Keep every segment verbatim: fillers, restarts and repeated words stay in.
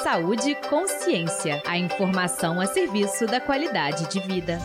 Saúde e Consciência. A informação a serviço da qualidade de vida.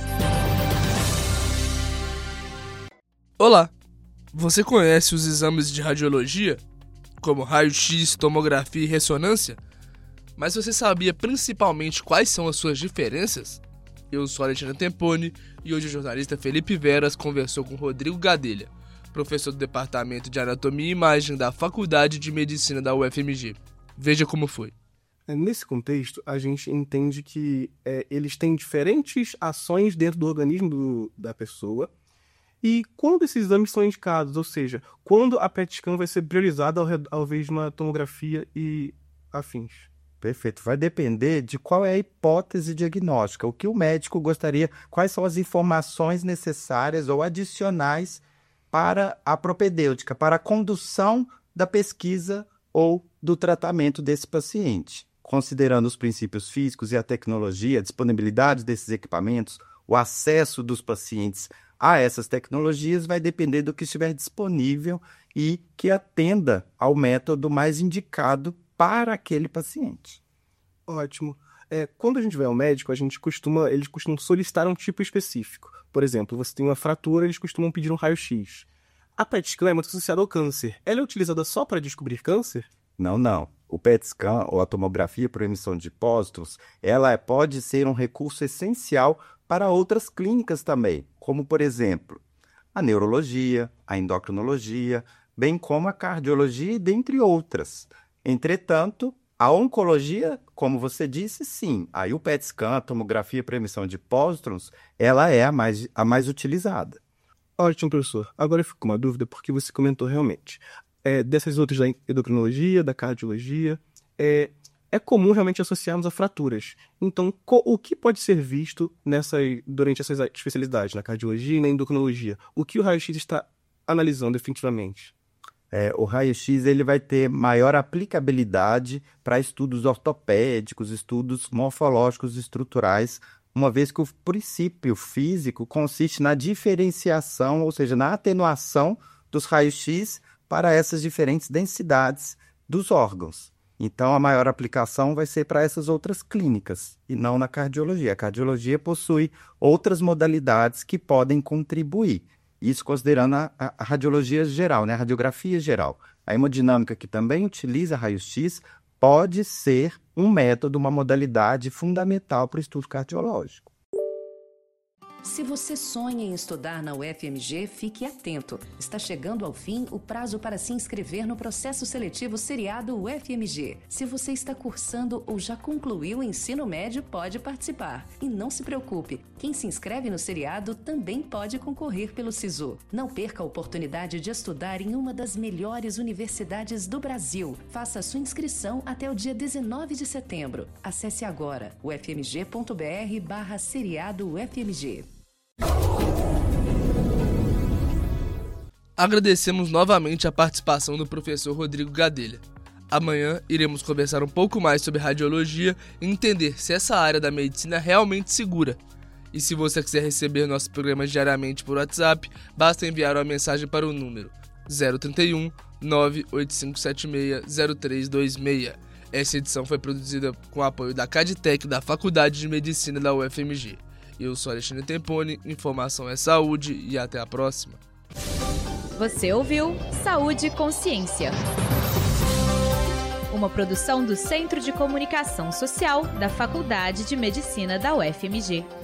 Olá! Você conhece os exames de radiologia, como raio-x, tomografia e ressonância? Mas você sabia principalmente quais são as suas diferenças? Eu sou Alexandre Temponi e hoje o jornalista Felipe Veras conversou com Rodrigo Gadelha, professor do Departamento de Anatomia e Imagem da Faculdade de Medicina da U F M G. Veja como foi. Nesse contexto, a gente entende que é, eles têm diferentes ações dentro do organismo do, da pessoa. E quando esses exames são indicados, ou seja, quando a P E T scan vai ser priorizada ao, ao invés de uma tomografia e afins. Perfeito. Vai depender de qual é a hipótese diagnóstica, o que o médico gostaria, quais são as informações necessárias ou adicionais para a propedêutica, para a condução da pesquisa ou do tratamento desse paciente. Considerando os princípios físicos e a tecnologia, a disponibilidade desses equipamentos, o acesso dos pacientes a essas tecnologias vai depender do que estiver disponível e que atenda ao método mais indicado para aquele paciente. Ótimo. É, quando a gente vai ao médico, a gente costuma, eles costumam solicitar um tipo específico. Por exemplo, você tem uma fratura, eles costumam pedir um raio-x. A P E T scan é muito associada ao câncer. Ela é utilizada só para descobrir câncer? Não, não. O P E T scan, ou a tomografia por emissão de pósitrons, ela pode ser um recurso essencial para outras clínicas também, como, por exemplo, a neurologia, a endocrinologia, bem como a cardiologia e dentre outras. Entretanto, a oncologia, como você disse, sim. Aí o P E T scan, a tomografia por emissão de pósitrons, ela é a mais, a mais utilizada. Ótimo, professor. Agora eu fico com uma dúvida, porque você comentou realmente. É, dessas outras da endocrinologia, da cardiologia, é, é comum realmente associarmos a fraturas. Então, co- o que pode ser visto nessa, durante essas especialidades, na cardiologia e na endocrinologia? O que o raio-x está analisando efetivamente? É, o raio-x ele vai ter maior aplicabilidade para estudos ortopédicos, estudos morfológicos e estruturais, uma vez que o princípio físico consiste na diferenciação, ou seja, na atenuação dos raios-x para essas diferentes densidades dos órgãos. Então, a maior aplicação vai ser para essas outras clínicas e não na cardiologia. A cardiologia possui outras modalidades que podem contribuir. Isso considerando a, a radiologia geral, né? A radiografia geral. A hemodinâmica, que também utiliza raio-x, pode ser um método, uma modalidade fundamental para o estudo cardiológico. Se você sonha em estudar na U F M G, fique atento. Está chegando ao fim o prazo para se inscrever no processo seletivo seriado U F M G. Se você está cursando ou já concluiu o ensino médio, pode participar. E não se preocupe, quem se inscreve no seriado também pode concorrer pelo SISU. Não perca a oportunidade de estudar em uma das melhores universidades do Brasil. Faça sua inscrição até o dia dezenove de setembro. Acesse agora u f m g ponto b r barra seriado U F M G. Agradecemos novamente a participação do professor Rodrigo Gadelha. Amanhã iremos conversar um pouco mais sobre radiologia e entender se essa área da medicina é realmente segura. E se você quiser receber nossos programas diariamente por WhatsApp, basta enviar uma mensagem para o número zero trinta e um, nove oito cinco sete seis, zero três dois seis. Essa edição foi produzida com o apoio da Caditec da Faculdade de Medicina da U F M G. Eu sou Alexandre Temponi, informação é saúde e até a próxima. Você ouviu Saúde e Consciência. Uma produção do Centro de Comunicação Social da Faculdade de Medicina da U F M G.